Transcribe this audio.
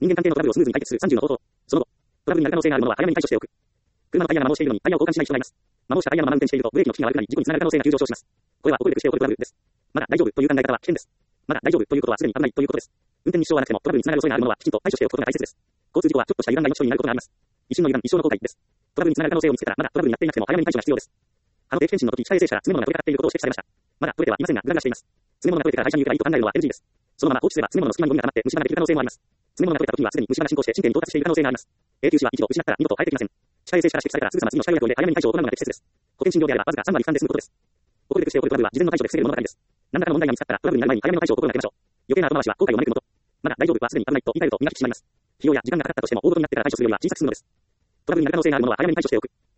人間関係のトラブルをスムーズに解決する30の方法。その後、トラブルになる可能性があるものは早めに対処しておく。車のタイヤが摩耗しているのにタイヤを交換しない人がいます。摩耗したタイヤのまま運転しているとブレーキの利きが悪くなり事故につながる可能性が急上昇します。これは起こるべくして起こるトラブルです。まだ大丈夫という考え方は危険です。まだ大丈夫ということはすでに危ないということです。運転に支障はなくてもトラブルにつながる恐れがあるものはきちんと対処しておくことが大切です。交通事故はちょっとした油断が命取りになることがあります。一瞬の油断、一生の後悔です。トラブルにつながる可能性を見つけたらまだトラブルになっていなくても早めに対処が必要です。定期検診の時、機械衛生士から詰め物が取れかかっていることを指摘されました。まだ取れてはいませんが、グラグラしています。詰め物が取れてから会社に行けばいいと考えるのは NG です。そのまま放置すれば詰め物の隙間にゴミが溜まって虫歯ができる可能性もあります。詰め物が取れた時にはすでに虫歯が進行して神経に到達している可能性があります。永久歯は一度失ったら二度と生えてきません。歯科衛生士から指摘されたらすぐさま次の歯科医薬を入れ早めに対処を行うのが適切です。保険診療であればわずか3割負担で済むことです。起こるべくして起こるトラブルは事前の対処で防げるものばかりです。何らかの問題が見つかったらトラブルになる前に早めの対処を心がけましょう。余計な後回しは後悔を招くもの。まだ大丈夫はすでに危ないと言い換えると身が引き締まります。費用や時間がかかったとしても大事になってから対処するよりは小さく済むのです。トラブルになる可能性があるものは早めに対処しておく。